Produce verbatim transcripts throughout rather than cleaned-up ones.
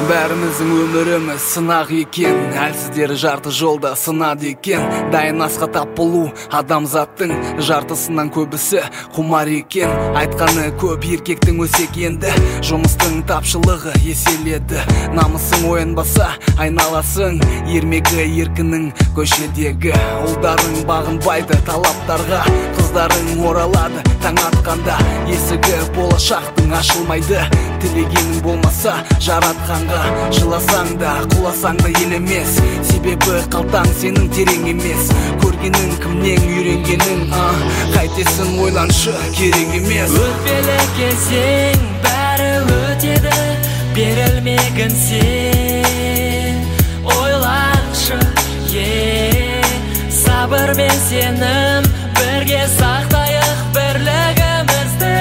Бәріміздің өміріміз сынақ екен, әлсіздері жарты жолда сынады екен. Дайын асқа тап болу адамзаттың жартысынан көбісі құмар екен. Айтқаны көп еркектің өсек енді, жұмыстың тапшылығы еселеді. Намысың оянбаса айналасың, ермегі еркінің көшедегі. Ұлдарың бағынбайды талаптарға, қыздарың оралады таң атқанда. Есігі болашақтың ашылмайды, тілегенің болмаса жаратқанға. Жыласаң да құласаң да ел емес, себебі қалтаң сенің терең емес. Көргенің кімнен үйренгенің, а қайтесің ойланшы, керек емес. Өтпелі кезең бәрі өтеді, берілмегін сен ойланшы, е сабыр мен сенім бірге сақтайық бірлігімізді.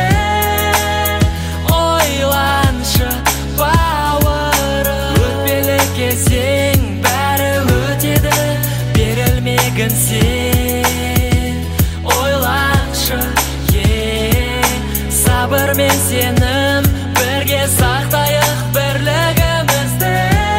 Ойланшы бауырым, өтпелі кезең бәрі өтеді, берілмегін сен ойланшы, е сабыр мен сенім бірге сақтайық бірлігімізді.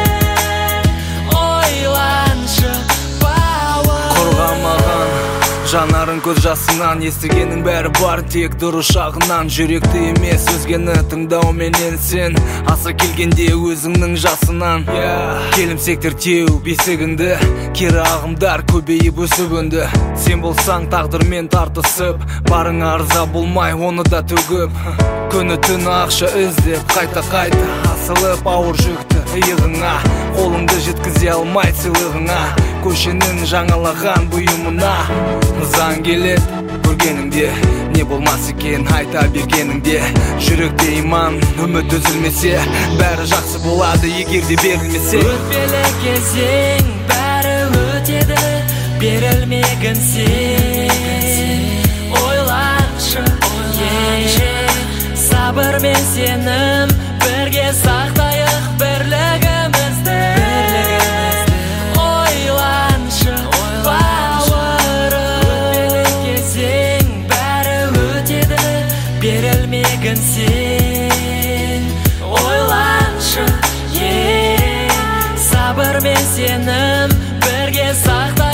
Ойланшы бауырым. Қорғамаған жанарын көз жасынан, естігенің бәрі бар тек дұрыс жағынан. Жүректі емес өзгені тыңдауменен сен аса келгенде өзіңнің жасынан. Келімсектер теу бесігіңді, кері ағымдар көбейіп өсіп өнді. Сен болсаң тағдырмен тартысып, барың арза болмай оны да төгіп. Күні түні ақша іздеп қайта-қайта асылып ауыр жүкті иығыңа, қолыңды жеткізе алмай сыйлығыңа. Көшенің жаңалаған бұйымына заң келеді көргеніңде, не болмас екен айта бергеніңде. Жүректе иман, үміт үзілмесе, бәрі жақсы болады егер де берілмесе. Өтпелі кезең бәрі өтеді, берілмегін сен ойланшы, е сабыр мен сенім бірге сақтайық бірлігімізді. Ойланшы бауырым, өтпелі кезең бәрі өтеді, берілмегін сен ойланшы, е сабыр мен сенім бірге сақтайық.